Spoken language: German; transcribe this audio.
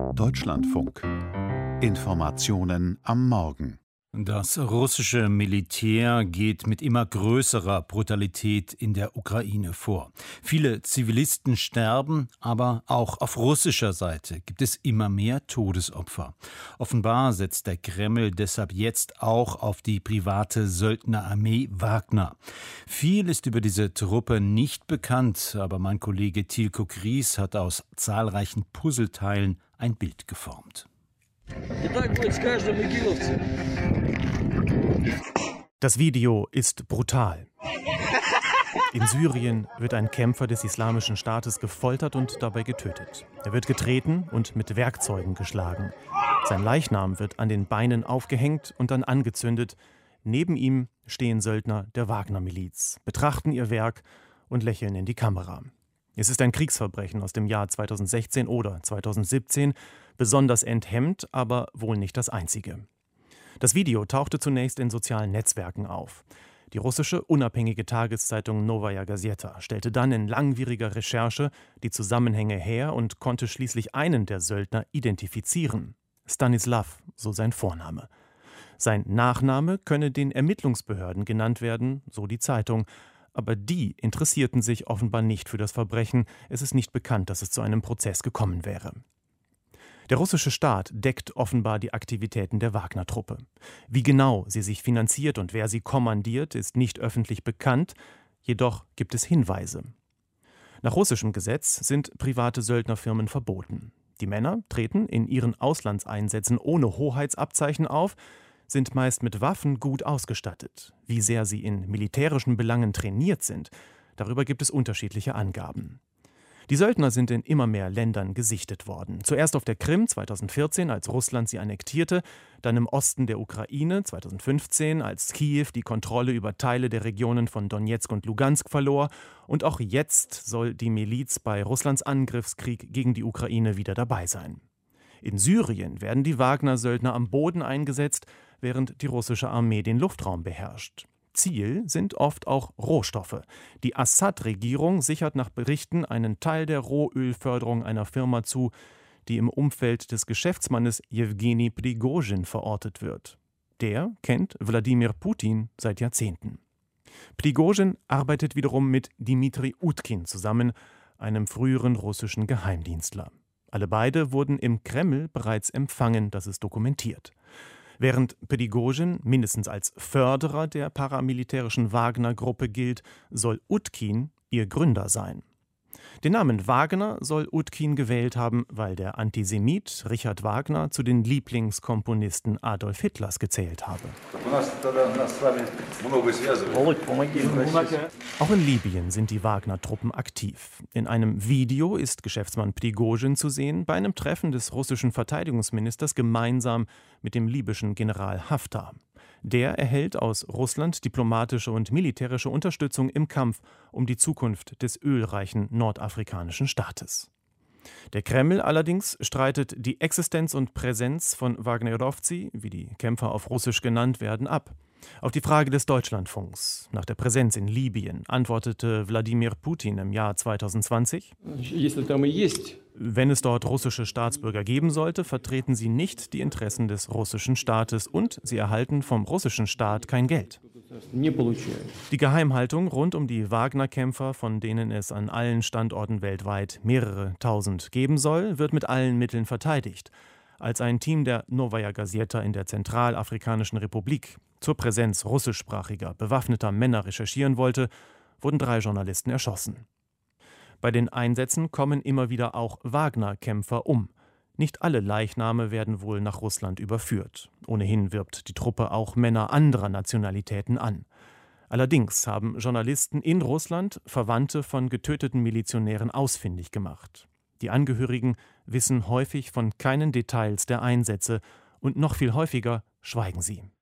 Deutschlandfunk. Informationen am Morgen. Das russische Militär geht mit immer größerer Brutalität in der Ukraine vor. Viele Zivilisten sterben, aber auch auf russischer Seite gibt es immer mehr Todesopfer. Offenbar setzt der Kreml deshalb jetzt auch auf die private Söldnerarmee Wagner. Viel ist über diese Truppe nicht bekannt, aber mein Kollege Tilko Kries hat aus zahlreichen Puzzleteilen ein Bild geformt. Das Video ist brutal. In Syrien wird ein Kämpfer des Islamischen Staates gefoltert und dabei getötet. Er wird getreten und mit Werkzeugen geschlagen. Sein Leichnam wird an den Beinen aufgehängt und dann angezündet. Neben ihm stehen Söldner der Wagner-Miliz, betrachten ihr Werk und lächeln in die Kamera. Es ist ein Kriegsverbrechen aus dem Jahr 2016 oder 2017, besonders enthemmt, aber wohl nicht das einzige. Das Video tauchte zunächst in sozialen Netzwerken auf. Die russische unabhängige Tageszeitung Novaya Gazeta stellte dann in langwieriger Recherche die Zusammenhänge her und konnte schließlich einen der Söldner identifizieren. Stanislav, so sein Vorname. Sein Nachname könne den Ermittlungsbehörden genannt werden, so die Zeitung. Aber die interessierten sich offenbar nicht für das Verbrechen. Es ist nicht bekannt, dass es zu einem Prozess gekommen wäre. Der russische Staat deckt offenbar die Aktivitäten der Wagner-Truppe. Wie genau sie sich finanziert und wer sie kommandiert, ist nicht öffentlich bekannt. Jedoch gibt es Hinweise. Nach russischem Gesetz sind private Söldnerfirmen verboten. Die Männer treten in ihren Auslandseinsätzen ohne Hoheitsabzeichen auf, sind meist mit Waffen gut ausgestattet. Wie sehr sie in militärischen Belangen trainiert sind, darüber gibt es unterschiedliche Angaben. Die Söldner sind in immer mehr Ländern gesichtet worden. Zuerst auf der Krim 2014, als Russland sie annektierte, dann im Osten der Ukraine 2015, als Kiew die Kontrolle über Teile der Regionen von Donezk und Lugansk verlor. Und auch jetzt soll die Miliz bei Russlands Angriffskrieg gegen die Ukraine wieder dabei sein. In Syrien werden die Wagner-Söldner am Boden eingesetzt, während die russische Armee den Luftraum beherrscht. Ziel sind oft auch Rohstoffe. Die Assad-Regierung sichert nach Berichten einen Teil der Rohölförderung einer Firma zu, die im Umfeld des Geschäftsmannes Jewgeni Prigozhin verortet wird. Der kennt Wladimir Putin seit Jahrzehnten. Prigozhin arbeitet wiederum mit Dmitri Utkin zusammen, einem früheren russischen Geheimdienstler. Alle beide wurden im Kreml bereits empfangen, das ist dokumentiert. Während Prigozhin mindestens als Förderer der paramilitärischen Wagner-Gruppe gilt, soll Utkin ihr Gründer sein. Den Namen Wagner soll Utkin gewählt haben, weil der Antisemit Richard Wagner zu den Lieblingskomponisten Adolf Hitlers gezählt habe. Auch in Libyen sind die Wagner-Truppen aktiv. In einem Video ist Geschäftsmann Prigozhin zu sehen bei einem Treffen des russischen Verteidigungsministers gemeinsam mit dem libyschen General Haftar. Der erhält aus Russland diplomatische und militärische Unterstützung im Kampf um die Zukunft des ölreichen nordafrikanischen Staates. Der Kreml allerdings streitet die Existenz und Präsenz von Wagnerovci, wie die Kämpfer auf Russisch genannt werden, ab. Auf die Frage des Deutschlandfunks nach der Präsenz in Libyen antwortete Wladimir Putin im Jahr 2020: Wenn es dort russische Staatsbürger geben sollte, vertreten sie nicht die Interessen des russischen Staates und sie erhalten vom russischen Staat kein Geld. Die Geheimhaltung rund um die Wagner-Kämpfer, von denen es an allen Standorten weltweit mehrere tausend geben soll, wird mit allen Mitteln verteidigt. Als ein Team der Novaya Gazeta in der Zentralafrikanischen Republik zur Präsenz russischsprachiger, bewaffneter Männer recherchieren wollte, wurden 3 Journalisten erschossen. Bei den Einsätzen kommen immer wieder auch Wagner-Kämpfer um. Nicht alle Leichname werden wohl nach Russland überführt. Ohnehin wirbt die Truppe auch Männer anderer Nationalitäten an. Allerdings haben Journalisten in Russland Verwandte von getöteten Milizionären ausfindig gemacht. Die Angehörigen wissen häufig von keinen Details der Einsätze und noch viel häufiger schweigen sie.